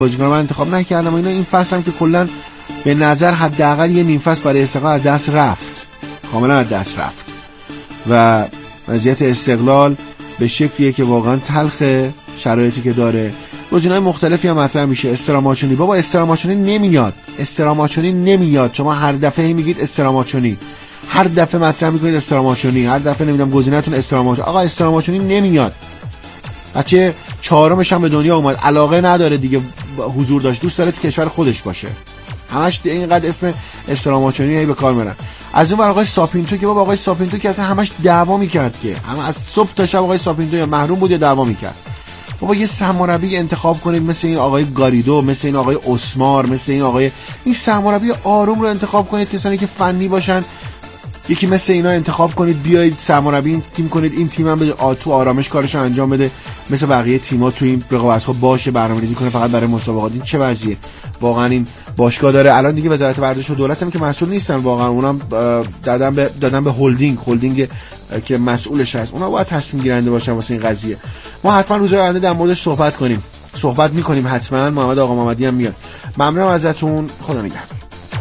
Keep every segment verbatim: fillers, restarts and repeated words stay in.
بازیکن من انتخاب نکردم و اینا. این فصل هم که کلا به نظر حداقل یه نیم فصل برای استقلال از دست رفت، کاملا از دست رفت و وضعیت استقلال به شکلیه که واقعا تلخه. شرایطی که داره گزینه‌های مختلفی هم مطرح میشه. استراماچونی، بابا استراماچونی نمیاد، استراماچونی نمیاد. شما هر دفعه میگید استراماچونی، هر دفعه مطرح میکنید استراماچونی، هر دفعه نمیدونم گزینه‌تون استراماچونی. آقا استراماچونی نمیاد. بچه چهارمش هم به دنیا اومد، علاقه نداره دیگه حضور داشت، دوست داره تو کشور خودش باشه. همش اینقدر اسم استراماچونی هی به کار میرن. از اون ور آقای ساپینتو که بابا آقای ساپینتو که اصلا همش دعوا میکرد، که همه از صبح تا شب آقای ساپینتو یا محروم بود یا دعوا میکرد. بابا یه سرمربی انتخاب کنید مثل این آقای گاریدو، مثل این آقای اسمار، مثل این آقای این سرمربی آروم رو انتخاب کنید، کسانی که فنی باشن. یکی مثل اینا انتخاب کنید، بیایید سرمربی این تیم کنید، این تیم هم به تو آرامش کارش رو انجام بده، مثل بقیه تیم‌ها تو این رقابت‌ها باشه، برنامه‌ریزی کنه فقط برای مسابقات. این چه وضعیه؟ واقعا این باشگاه داره الان دیگه وزارت ورزش و دولت هم که مسئول نیستن، واقعا اونم دادن به دادن به هلدینگ هلدینگ که مسئولش هست، اونا باید تصمیم گیرنده باشن واسه این قضیه. ما حتما روزهای آینده در موردش صحبت کنیم، صحبت می‌کنیم حتما. محمد آقا محمدی هم میاد. ممنونم ازتون، خدا نگهدار.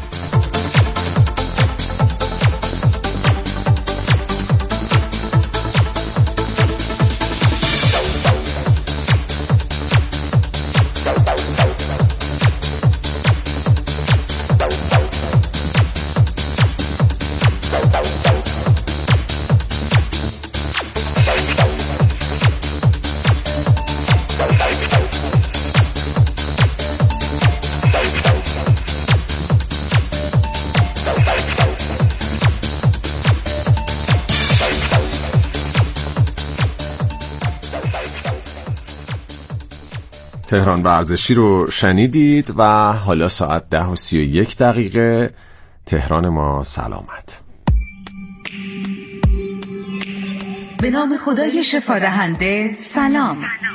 تهران ورزشی رو شنیدید و حالا ساعت ده و سی و یک دقیقه. تهران ما سلامت. به نام خدای شفادهنده سلام.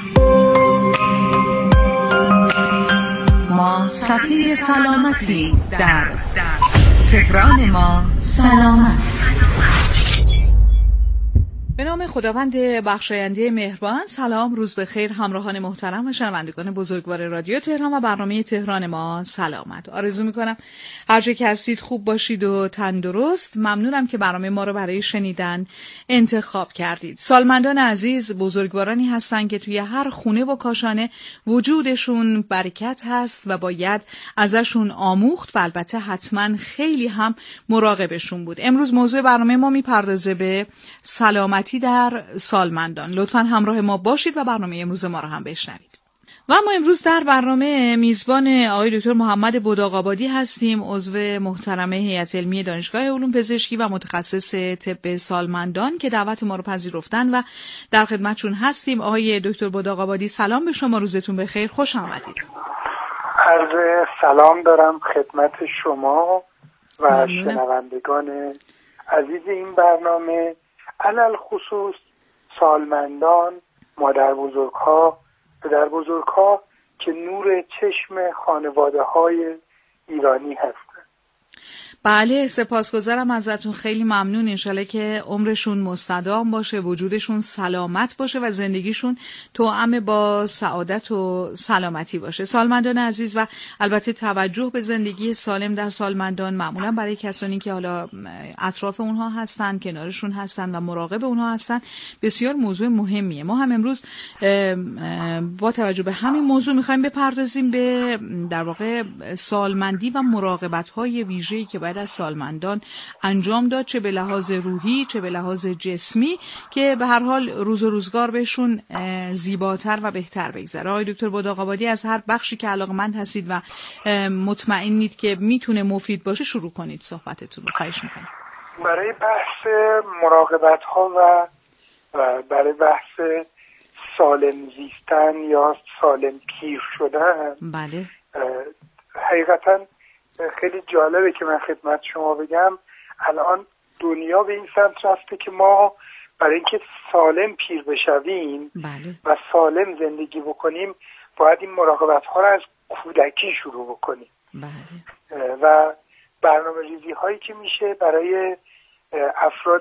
ما سفیر سلامتیم در تهران ما سلامت. به نام خداوند بخشاینده مهربان. سلام، روز بخیر همراهان محترم و شنوندگان بزرگوار رادیو تهران و برنامه تهران ما سلامت. آرزو میکنم هر جا که هستید خوب باشید و تندرست. ممنونم که برنامه ما رو برای شنیدن انتخاب کردید. سالمندان عزیز بزرگوارانی هستن که توی هر خونه و کاشانه وجودشون برکت هست و باید ازشون آموخت و البته حتما خیلی هم مراقبشون بود. امروز موضوع برنامه ما میپردازه به سلامت در سالمندان. لطفاً همراه ما باشید و برنامه امروز ما رو هم بشنوید. و ما امروز در برنامه میزبان آقای دکتر محمد بداغ‌آبادی هستیم، عضو محترم هیئت علمی دانشگاه علوم پزشکی و متخصص طب سالمندان که دعوت ما رو پذیرفتن و در خدمتشون هستیم. آقای دکتر بداغ‌آبادی سلام به شما، روزتون بخیر، خوش آمدید. عرض سلام دارم خدمت شما و شنوندگان عزیز این برنامه، علل خصوص سالمندان، مادر بزرگ‌ها، پدر بزرگ‌ها که نور چشم خانواده‌های ایرانی هستند. بله، سپاسگزارم ازتون، خیلی ممنون. انشالله که عمرشون مستدام باشه، وجودشون سلامت باشه و زندگیشون توأم با سعادت و سلامتی باشه. سالمندان عزیز و البته توجه به زندگی سالم در سالمندان معمولا برای کسانی که حالا اطراف اونها هستن، کنارشون هستن و مراقب اونها هستن بسیار موضوع مهمیه. ما هم امروز با توجه به همین موضوع میخوایم بپردازیم به در واقع سالمندی و مراقبت‌های ویژه‌ای که باید از سالمندان انجام داد، چه به لحاظ روحی چه به لحاظ جسمی، که به هر حال روز و روزگار بهشون زیباتر و بهتر بگذره. آقای دکتر بداغ‌آبادی از هر بخشی که علاقه‌مند هستید و مطمئنید که میتونه مفید باشه شروع کنید صحبتتون رو، خواهش میکنم. برای بحث مراقبت ها و برای بحث سالم زیستن یا سالم پیر شدن، بله حقیقتاً خیلی جالبه که من خدمت شما بگم الان دنیا به این سمت رفته که ما برای اینکه سالم پیر بشویم بله. و سالم زندگی بکنیم باید این مراقبت ها رو از کودکی شروع بکنیم. بله. و برنامه ریزی هایی که میشه برای افراد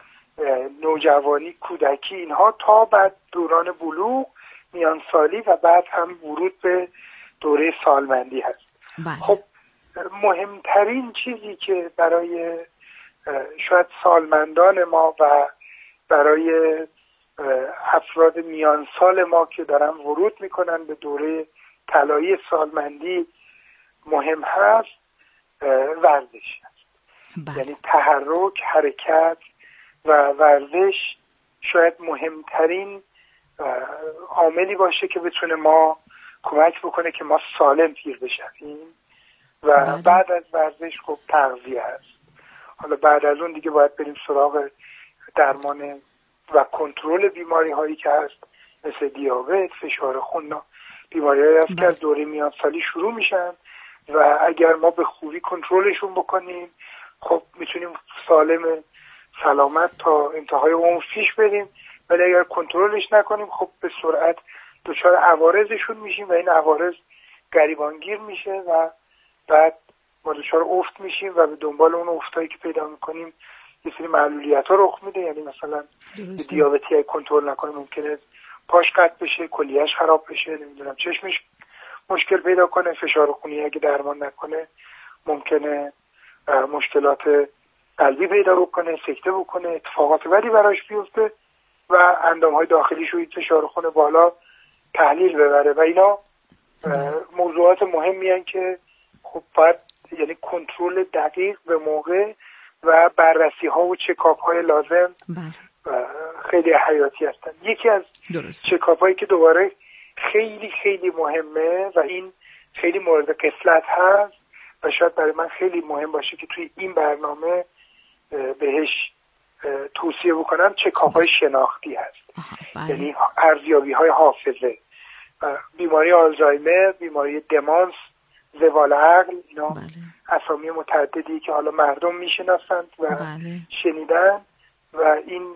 نوجوانی، کودکی، اینها تا بعد دوران بلوغ، میانسالی و بعد هم ورود به دوره سالمندی هست. بله. خب مهمترین چیزی که برای شاید سالمندان ما و برای افراد میان سال ما که دارن ورود میکنن به دوره طلایی سالمندی مهم هست ورزش هست. بله. یعنی تحرک، حرکت و ورزش شاید مهمترین عاملی باشه که بتونه ما کمک بکنه که ما سالم پیر بشیم. و بله. بعد از ورزش خب تغذیه هست. حالا بعد از اون دیگه باید بریم سراغ درمان و کنترل بیماری هایی که هست، مثل دیابت، فشار خون، بیماری هایی هست که از دوره میان سالی شروع میشن و اگر ما به خوبی کنترلشون بکنیم خب میتونیم سالم سلامت تا انتهای عمر پیش بریم. ولی اگر کنترلش نکنیم خب به سرعت دچار عوارضشون میشیم و این عوارض گریبانگیر میشه و بعد ما دچار افت میشیم و به دنبال اون افتایی که پیدا میکنیم یه سری معلولیت ها رخ میده. یعنی مثلا دیابتی های کنترل نکنه ممکنه پاش قطع بشه، کلیهش خراب بشه، نمیدونم چشمش مشکل پیدا کنه، فشار خونی اگه درمان نکنه ممکنه مشکلات قلبی پیدا بکنه، سکته بکنه، اتفاقات بدی براش بیفته و اندامهای داخلیش روی فشار خون بالا تحلیل ببره و اینا موضوعات مهمی هستند که خب باید یعنی کنترل دقیق به موقع و بررسی ها و چکاپ های لازم خیلی حیاتی هستند. یکی از چکاپ هایی که دوباره خیلی خیلی مهمه و این خیلی مورد قفلت هست و شاید برای من خیلی مهم باشه که توی این برنامه بهش توصیه بکنم، چکاپ های شناختی هست. یعنی ارزیابی های حافظه، بیماری آلزایمر، بیماری دمانس، زوال عقل، اینا بله. اسامی متعددی که حالا مردم میشناسند و بله. شنیدن و این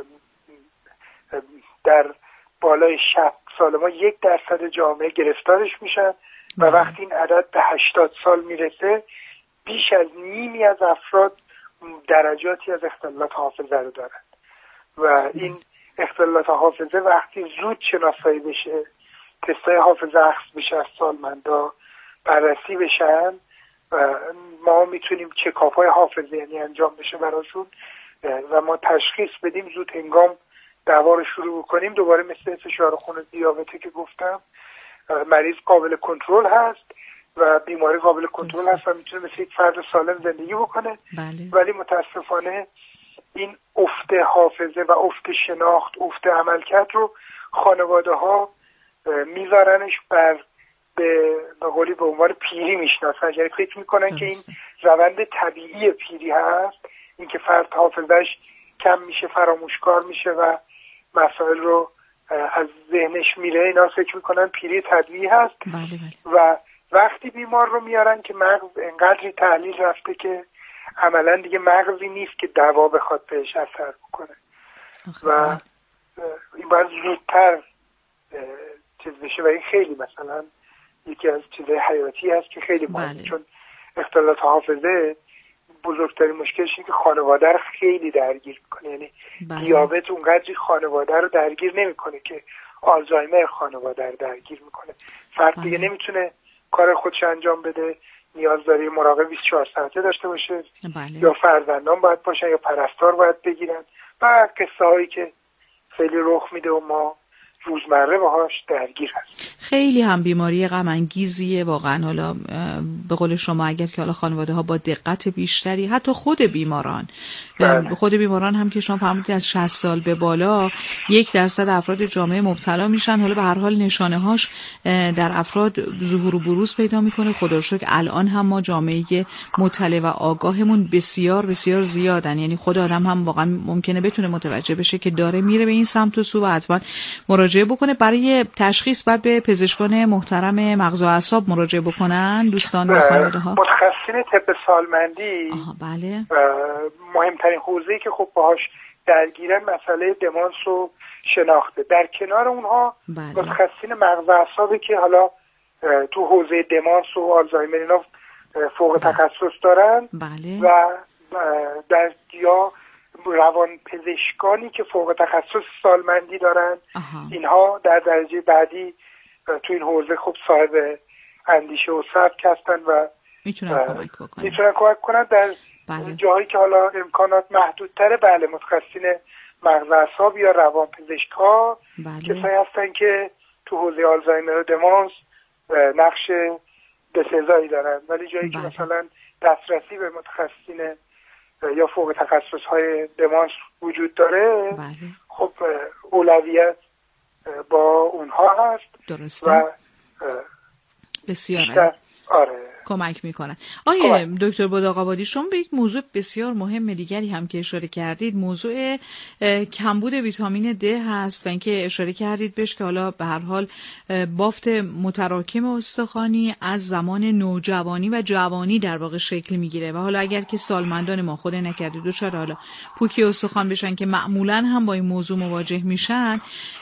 در بالای شصت سال ما یک درصد جامعه گرفتارش میشن و وقتی این عدد به هشتاد سال میرسه بیش از نیمی از افراد درجاتی از اختلالات حافظه رو دارن و این اختلالات حافظه وقتی زود شناسایی بشه، تستای حافظه اخذ بشه از سالمندا، بررسی بشن و ما میتونیم چکاپ های حافظه یعنی انجام بشه براشون و ما تشخیص بدیم زود هنگام دوا رو شروع کنیم. دوباره مثل فشار خون دیابتی که گفتم مریض قابل کنترل هست و بیماری قابل کنترل هست و میتونه مثل یک فرد سالم زندگی بکنه. بله. ولی متاسفانه این افت حافظه و افت شناخت، افت عملکرد رو خانواده ها میذارنش بر به قولی به عنوان پیری میشناسن، یعنی فکر میکنن که این روند طبیعی پیری هست، اینکه فرد حافظش کم میشه، فراموشکار میشه و مسائل رو از ذهنش میره، اینا فکر میکنن پیری طبیعی هست. بله بله. و وقتی بیمار رو میارن که مغز انقدری تحلیل رفته که عملا دیگه مغزی نیست که دوا بخواد بهش اثر بکنه و این باید زودتر چیز بشه و این خیلی مثلا یکی از چیزهای حیاتی هست که خیلی مهمه. بله. چون اختلالات حافظه بزرگترین مشکلش اینه که خانواده رو خیلی درگیر میکنه. یعنی بله. دیابت اونقدری خانواده رو درگیر نمیکنه که آلزایمر خانواده رو درگیر میکنه. فرد بله. دیگه نمیتونه کار خودش انجام بده، نیاز داره مراقب بیست و چهار ساعته داشته باشه. بله. یا فرزندان باید باشن یا پرستار باید بگیرن و قصه هایی که خیلی رخ میده و ما روزمره باهاش درگیر هست. خیلی هم بیماری غم انگیزیه واقعا. حالا به قول شما اگر که حالا خانواده ها با دقت بیشتری، حتی خود بیماران بله. خود بیماران هم که شما فرمودید از شصت سال به بالا یک درصد افراد جامعه مبتلا میشن. حالا به هر حال نشانه هاش در افراد ظهور و بروز پیدا میکنه. خدا رو شکر الان هم ما جامعه مطلع و آگاهمون بسیار بسیار زیادن، یعنی خود آدم هم واقعا ممکنه بتونه متوجه بشه که داره میره به این سمت و سو و حتما مراجعه بکنه. برای تشخیص باید به پزشکان محترم مغز و اعصاب مراجعه بکنن دوستان و خانواده ها. متخصصین طب سالمندی آها بله. مهمترین حوزه‌ای که خب باهاش درگیرن مسئله دمانس و شناخته. در کنار اونها بله. متخصصین مغز و اعصابی که حالا تو حوزه دمانس و آلزایمر اینا فوق بله. تخصص دارن بله. و در یا روان پزشکانی که فوق تخصص سالمندی دارن. آها. اینها در درجه بعدی تو این حوزه خب صاحب اندیشه و سبک هستن و میتونن کمک بکنن میتونن کمک کنن در بله. جاهایی که حالا امکانات محدودتره. بله، متخصصین مغز اعصاب یا روانپزشک‌ها بله. کسایی هستن که تو حوزه آلزایمر و دمانس نقش بسزایی دارن، ولی جایی بله. که مثلا دسترسی به متخصصین یا فوق تخصص‌های دمانس وجود داره بله. خب اولویت با اونها هست. درسته. و بسیار آره کمک میکنن. آیه دکتر بداغ‌آبادی، شما به یک موضوع بسیار مهم دیگری هم که اشاره کردید، موضوع کمبود ویتامین د هست و اینکه اشاره کردید بهش که حالا به هر حال بافت متراکم استخوانی از زمان نوجوانی و جوانی در واقع شکل میگیره و حالا اگر که سالمندان ما خود نکرده دچار حالا پوکی استخوان بشن که معمولا هم با این موضوع مواجه میشن،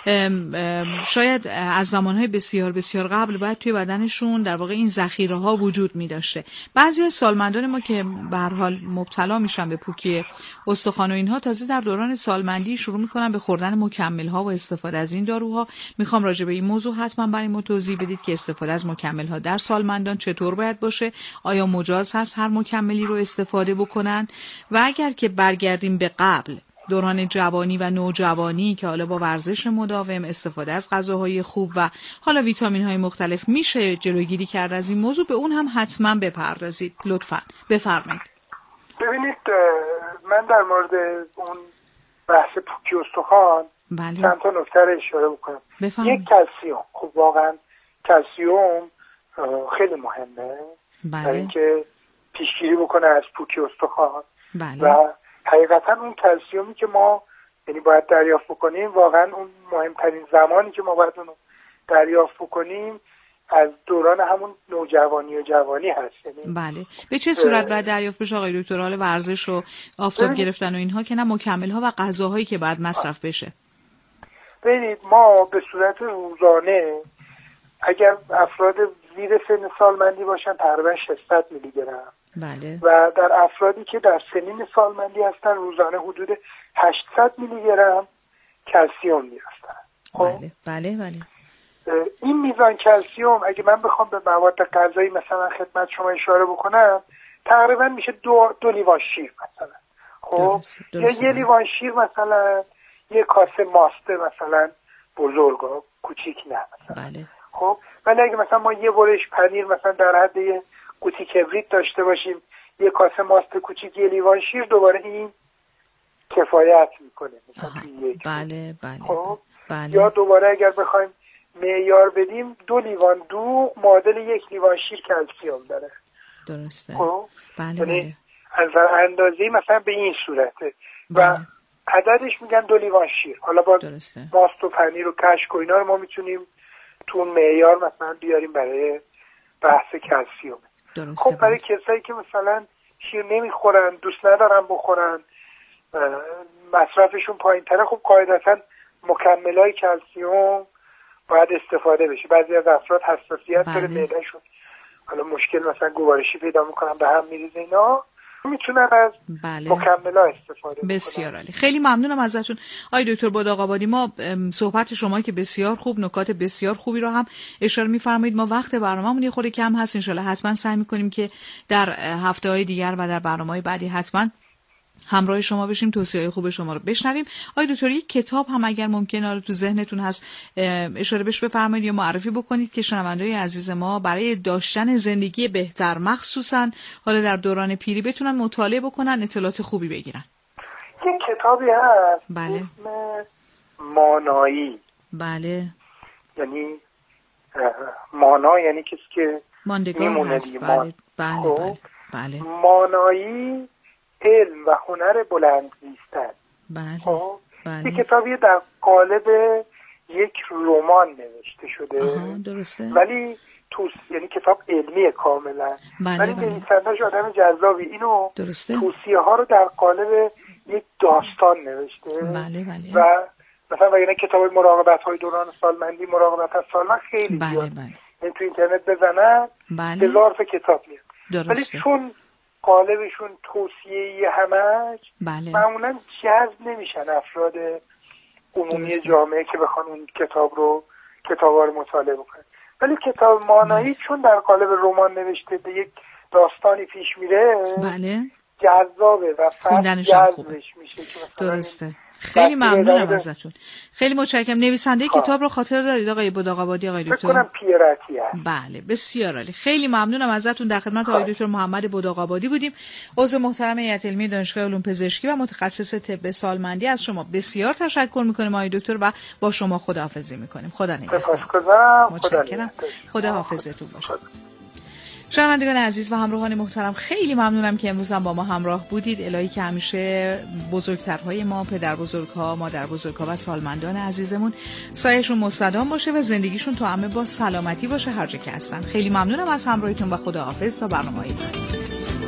شاید از زمانهای بسیار بسیار قبل باید توی بدنشون در واقع این ذخیره ها وجود می داشته. بعضی از سالمندان ما که به هر حال مبتلا میشن به پوکی استخوان و اینها، تازه در دوران سالمندی شروع میکنن به خوردن مکمل ها و استفاده از این داروها. میخوام راجع به این موضوع حتما برای ما توضیح بدید که استفاده از مکمل ها در سالمندان چطور باید باشه، آیا مجاز هست هر مکملی رو استفاده بکنن، و اگر که برگردیم به قبل دوران جوانی و نوجوانی که حالا با ورزش مداوم، استفاده از غذاهای خوب و حالا ویتامین های مختلف میشه جلوگیری کرد از این موضوع، به اون هم حتما بپردازید لطفاً. بفرمایید. ببینید، من در مورد اون بحث پوکی استخوان بله. چند تا نکته رو اشاره بکنم. بفرمایید. یک، کلسیوم. خب واقعا کلسیوم خیلی مهمه بله. برای اینکه پیشگیری بکنه از پوکی استخوان. بله. و حقیقتا اون کلسیومی که ما یعنی باید دریافت بکنیم، واقعا اون مهمترین زمانی که ما باید اونو دریافت بکنیم از دوران همون نوجوانی و جوانی هست. یعنی بله. به چه صورت باید دریافت بشه آقای دکتر؟ حال ورزش و آفتاب گرفتن و اینها که نه، مکمل ها و غذاهایی که باید مصرف بشه؟ ببینید، ما به صورت روزانه اگر افراد زیر سن سالمندی باشن تقریبا ششصد میلی گرم، بله. و در افرادی که در سنین سالمندی هستن روزانه حدود هشتصد میلی گرم کلسیوم میرستن. بله بله بله. این میزان کلسیوم اگه من بخوام به مواد غذایی مثلا خدمت شما اشاره بکنم، تقریبا میشه دو, دو لیوان شیر مثلا. خب یا یه لیوان شیر مثلا یه کاسه ماسته مثلا بزرگ کوچیک نه مثلا. بله. خب ولی اگه مثلا ما یه برش پنیر مثلا در حد یه قوطی کبریت داشته باشیم، یه کاسه ماست کوچیک، یه لیوان شیر، دوباره این کفایت میکنه مثلا یک. بله بله. خب بله. یا دوباره اگر بخوایم معیار بدیم، دو لیوان دوغ معادل یک لیوان شیر کلسیوم داره. درسته. خب بله یعنی بله. از اندازه‌ای مثلا به این صورته. بله. و عددش میگن دو لیوان شیر. حالا با درسته. ماست و پنیر و کشک و اینا رو ما میتونیم تو اون معیار مثلا بیاریم برای بحث کلسیوم. درسته. خب برای کسایی که مثلا شیر نمیخورن، دوست ندارن بخورن، مصرفشون پایین تره، خب قاعدتا مکملای کلسیوم باید استفاده بشه. بعضی از افراد حساسیت داره معده‌شون، حالا مشکل مثلا گوارشی پیدا میکنن، به هم میریزه، اینا میتونن از بله. مکمل‌ها استفاده بسیار عالی. خیلی ممنونم ازتون آقای دکتر بداغ‌آبادی. ما صحبت شما که بسیار خوب، نکات بسیار خوبی رو هم اشاره می‌فرمایید. ما وقت برنامه‌مون یه خورده کم هست، ان شاءالله حتما سعی می‌کنیم که در هفته‌های دیگر و در برنامه‌های بعدی حتما همراه شما بشیم، توصیه‌های خوب شما رو بشنویم. آقای دکتر، یک کتاب هم اگر ممکنه تو ذهنتون هست اشاره بهش بفرمایید یا معرفی بکنید که شنونده‌های عزیز ما برای داشتن زندگی بهتر، مخصوصاً حالا در دوران پیری، بتونن مطالعه بکنن، اطلاعات خوبی بگیرن. یک کتابی هست بله. اسم مانایی. بله. یعنی مانا یعنی کسی که ماندگار هست. بله بله بله. بله. مانایی علم و هنر بلند زیستن. بله. خب بله. این کتابی در قالب یک رمان نوشته شده. آها، درسته. ولی توس یعنی کتاب علمی کاملا. بله ولی بله. نویسنده‌اش آدم جذابی، اینو درسته. توصیه ها رو در قالب یک داستان نوشته. بله بله. و مثلا وگرنه کتاب مراقبت های دوران سالمندی، مراقبت از سالمند خیلی بله زیاد. بله. این تو اینترنت بزنن بله. هزار تا کتاب میاد. درسته. ولی چون قالبشون توصیه‌ای همش، بله. معمولا جذب نمیشن افراد عمومی درسته. جامعه که بخوان اون کتاب رو کتابا رو مطالعه بکنن. ولی کتاب مانایی چون در قالب رمان نوشته به یک داستانی پیش میره بله جذابه و خوندنش جذبش میشه که درسته. خیلی ممنونم ازتون. خیلی متشکرم. نویسنده خواه. کتاب رو خاطر دارید آقای بداغ‌آبادی آقای دکتر؟ فکر کنم پیراتی هست. بله بسیار عالی. خیلی ممنونم ازتون. در خدمت آقای دکتر محمد بداغ‌آبادی بودیم، عضو محترم هیئت علمی دانشگاه علوم پزشکی و متخصص طب سالمندی. از شما بسیار تشکر میکنیم آقای دکتر و با شما خداحافظی میکنیم. خدا نگهدار. سپاسگزارم. متشکرم. خدا حافظتون باشه. شنوندگان عزیز و همراهان محترم، خیلی ممنونم که امروز هم با ما همراه بودید. الهی که همیشه بزرگترهای ما، پدر بزرگها، مادر بزرگها و سالمندان عزیزمون سایه‌شون مستدام باشه و زندگیشون تا همه با سلامتی باشه هر جا که هستن. خیلی ممنونم از همراهیتون و خداحافظ تا برنامه‌های بعد.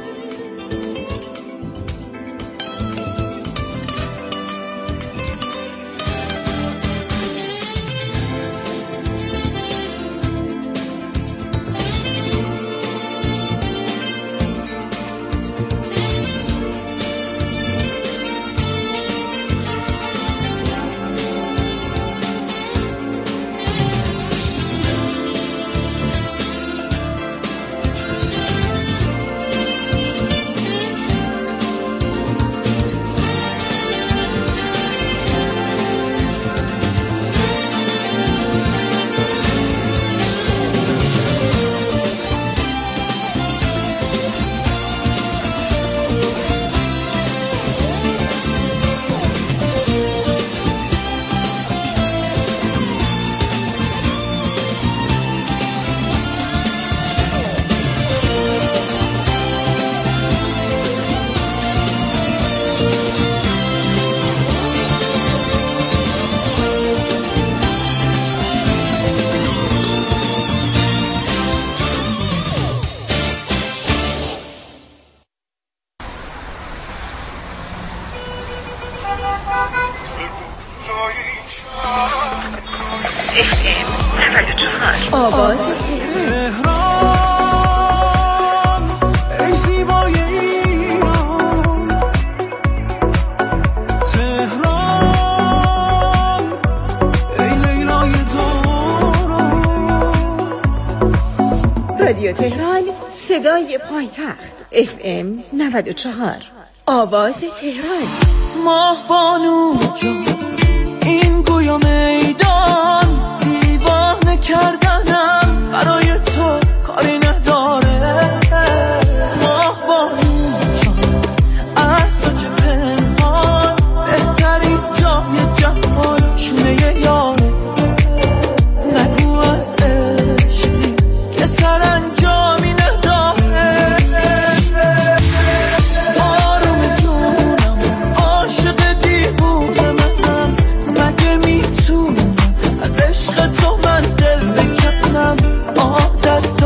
آواز تهران، ای زیبای ایران، تهران ای لیلای دوران. رادیو تهران، صدای پایتخت، اف ام نود و چهار. آواز تهران. ماه بانو جان، این گویا میدان دیوانه کردنم برای تو کاری نداره. ماه بانو جان، از تو چه پنهان، بهترین جای جهان شونه یاره. نگو از عشقی که سرانجامی نداره. آروم جونم عاشق دیوونه منم، مگه میتونم از عشق تو من دل بکنم. عادت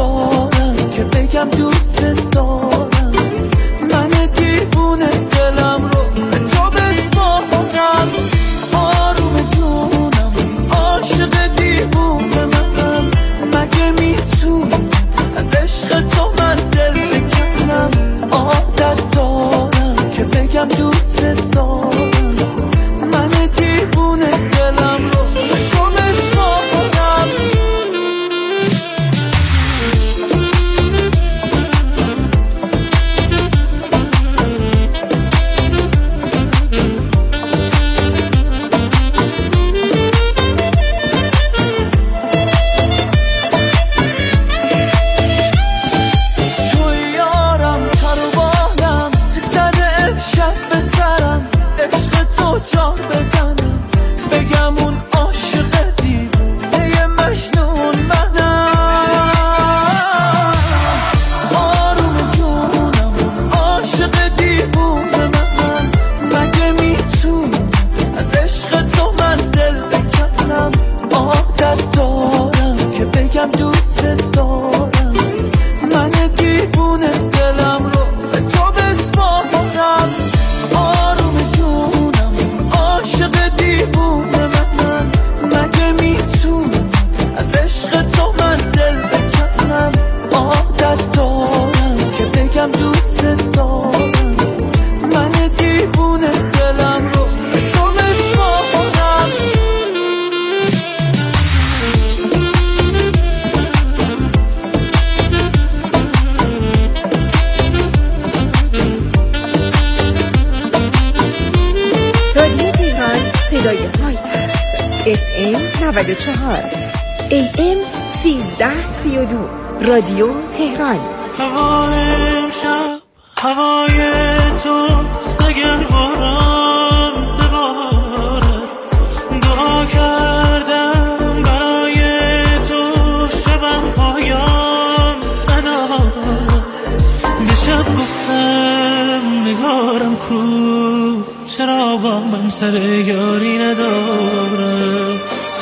نود و چهار ای ام سیزده سی و دو رادیو تهران. هوای امشب هوای توست، اگر باران ببارد دعا کردم برای تو شبم پایان ندارد. به شب گفتم نگارم کو، چرا با من سر یاری نداره.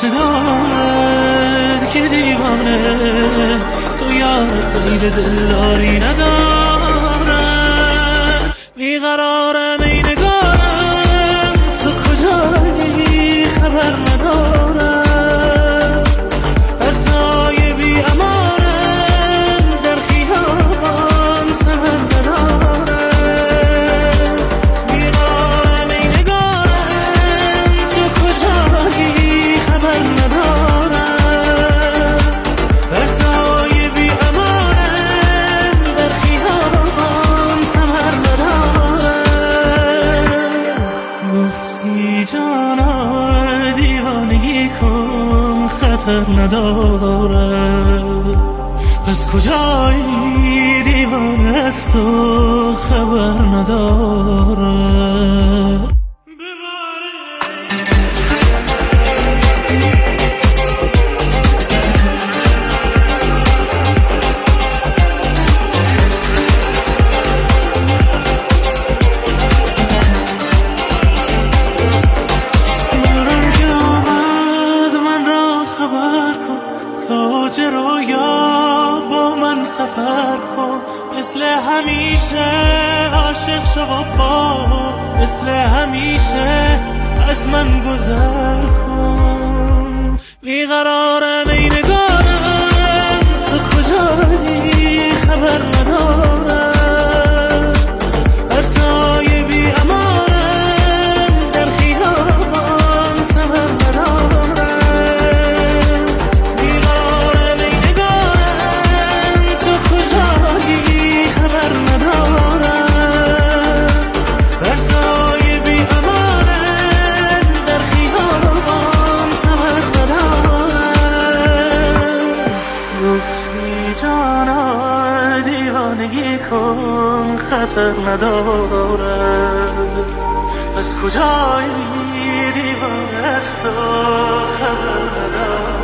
صدامت که دیوانه تو یار غیر دلداری نداره. بیقرارم ای نگارم تو کجایی خبر ندارم. هر سایه بی امانم در خیابان سمن نداره. بیقرارم ای نگارم تو کجایی خبر ندارم. هر سایه بی امانم در خیابان سمن نداره. گفتی جانا دیوانگی کن خطر نداره. از کجایی دیوانه است تو خبر نداره. باران که آمد من را خبر کن، تاج رویا با من سفر کن. مثل همیشه عاشق شو و باز، مثل همیشه از من گذر کن. بیقرارم ای نگارم تو کجایی خبر ندارم. هر سایه بی امانم در خیابان سمن ندارم. بیقرارم ای نگارم تو کجایی خبر ندارم. هر سایه بی امانم در خیابان سمن ندارم. گفتی جانا دیوانگی کن خطر نداره. از کجایی دیوانه است تو خبر نداره.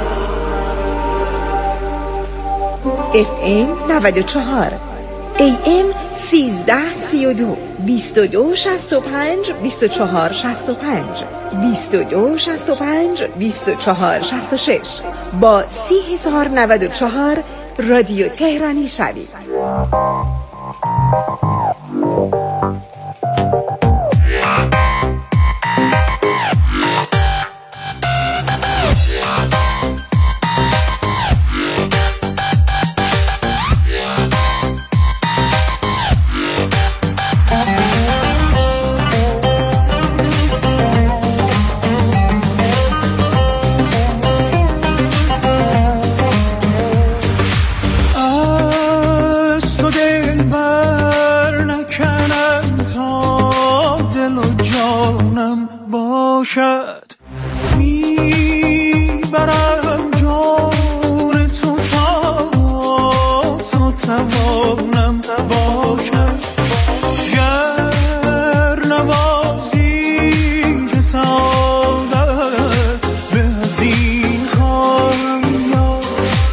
اف ام نود و چهار ای ام سیزده سی و دو بیست و دو شصت و پنج بیست و چهار شصت و پنج بیست و دو شصت و پنج بیست و چهار شصت و شش. با سی هزار نود و چهار رادیو تهرانی شوید. از تو دلبر نکنم تا دل و جانم باشد. میبرم جان تو تا تو توانم باشد. گر نوازی که سعادت به از این خواهم یاد.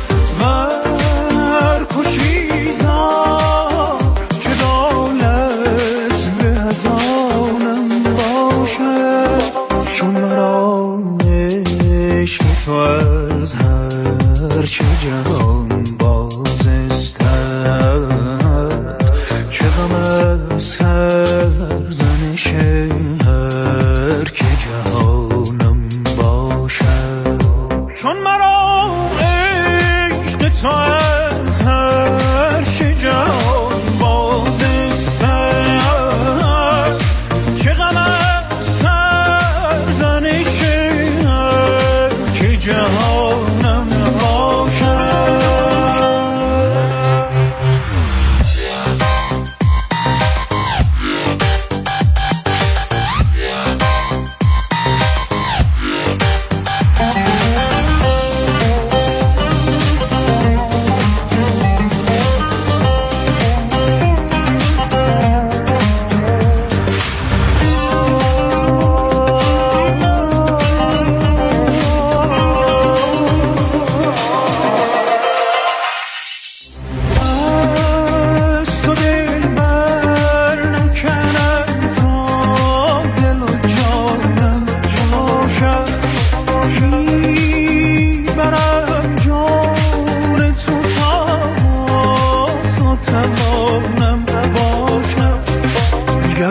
ور کشی زار چه دولت به از آنم باشد. چون مرا عشق تو از هر چه جهان بازستر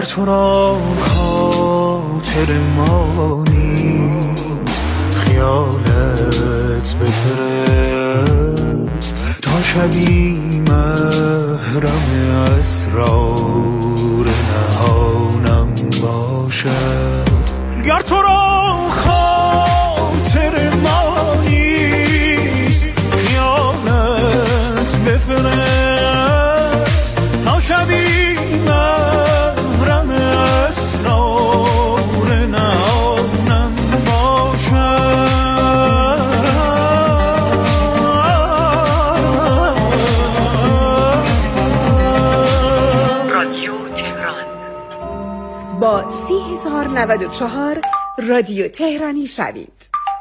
تو را خاطر ما نیست خیالت بفرست تا شبی محرم اسرار نهانم باشد گر تو را خاطر ما نیست خیالت بفرست تا شبی محرم اسرار نهانم باشد رادیو تهران با سی هزار و نود و چهار رادیو تهرانی شوید.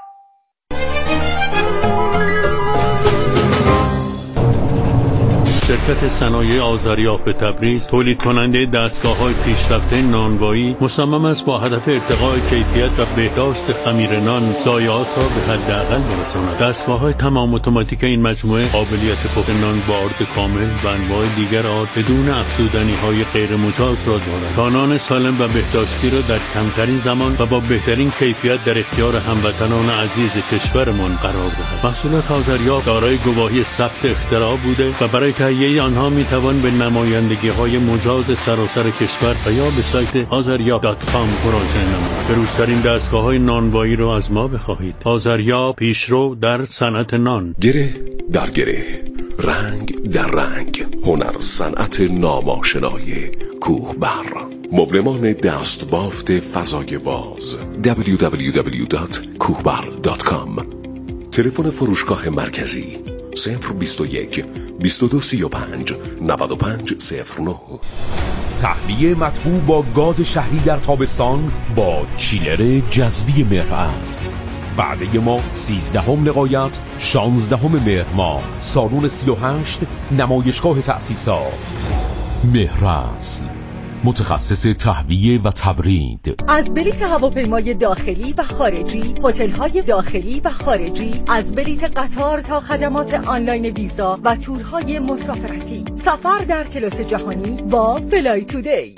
شرکت صنایع آذریاب تبریز تولید کننده دستگاه‌های پیشرفته نانوایی مصمم است با هدف ارتقاء کیفیت و بهداشت خمیر نان ضایعات را به حداقل برساند. دستگاه‌های تمام اتوماتیک این مجموعه قابلیت پخت نان با آرد کامل و انواع دیگر آرد بدون افزودنی‌های غیر مجاز را دارد تا نان سالم و بهداشتی را در کمترین زمان و با بهترین کیفیت در اختیار هموطنان عزیز کشورمان قرار دهد. محصولات آذریاب دارای گواهی ثبت اختراع بوده و برای تهیه آنها می توان به نمایندگی های مجاز سراسر کشور و یا به سایت آذریاب دات کام مراجعه نمایید. بروزترین دستگاه های نانوایی را از ما بخواهید. آذریاب پیشرو در صنعت نان. گره در گره، رنگ در رنگ، هنر صنعت ناماشنای کوهبر. مبلمان دست بافت فضای باز دبلیو دبلیو دبلیو دات کوهبر دات کام. تلفن فروشگاه مرکزی صفر بیست و یک بیست و دو سی و پنج نود و پنج صفر نه. تهویه مطبوع با گاز شهری در تابستان با چیلر جذبی مهرعصر. وعده ما سیزدهم لقایت شانزدهم مهر ماه، سالن سی و هشت، نمایشگاه تأسیسات. مهرعصر، متخصص تهویه و تبرید. از بلیت هواپیمای داخلی و خارجی، هتل‌های داخلی و خارجی، از بلیت قطار تا خدمات آنلاین ویزا و تورهای مسافرتی. سفر در کلاس جهانی با فلای تودی.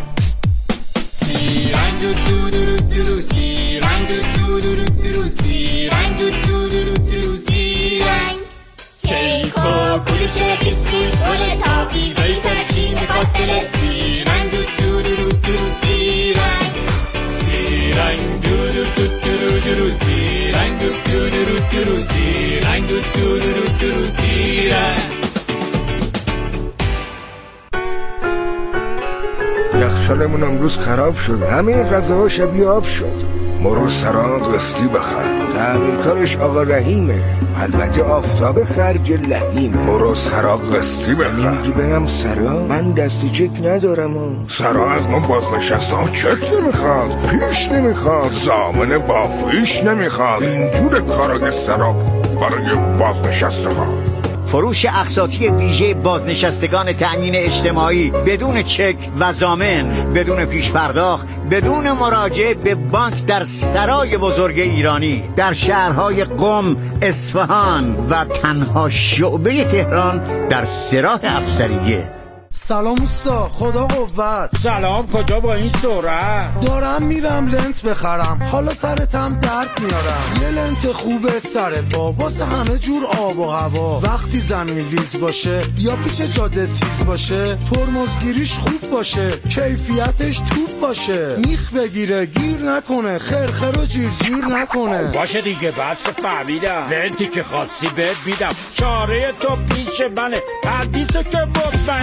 سیرنگ دو دو دو دو سیرنگ دو دو دو دو سیرنگ دو دو دو دو سیرنگ کیک و گلوش بیسکویت گل تافی بیترشی میخواد دلت سیرنگ دو دو دو دو سیرنگ سیرنگ دو دو دو دو سیرنگ دو دو دو دو سیرنگ دو دو دو دو سیرنگ. یخچالمون امروز خراب شد، همه غذاها شبیه آب شد. مرو سراغ قسطی بخر، تعمیرکارش آقا رحیمه، البته آفتاب خرج لحیمه. مرو سراغ قسطی بخر. میگی برم سراغ؟ من دستی چک ندارم. ها سراغ از ما بازنشسته ها چک نمیخواد، پیش نمیخواد، ضامن بافیش نمیخواد. اینجور کارا سراغ برای بازنشسته ها. فروش اقساطی ویژه بازنشستگان تأمین اجتماعی بدون چک و ضامن، بدون پیش پرداخت، بدون مراجعه به بانک در سرای بزرگ ایرانی در شهرهای قم، اصفهان و تنها شعبه تهران در سراح افسریه. سلام اوستا، خدا قوت. سلام، کجا با این سرعت؟ دارم میرم لنت بخرم، حالا سرتم درد میارم. یه لنت خوبه سر پا واسه همه جور آب و هوا. وقتی زمین لیز باشه یا پیچ جاده تیز باشه، ترمزگیریش خوب باشه، کیفیتش توپ باشه، میخ بگیره گیر نکنه، خرخر و جیر جیر نکنه. باشه دیگه، بس فهمیدم. لنتی که خواستی بهت میدم، چاره تو پیش منه، پردیسو که مطمئن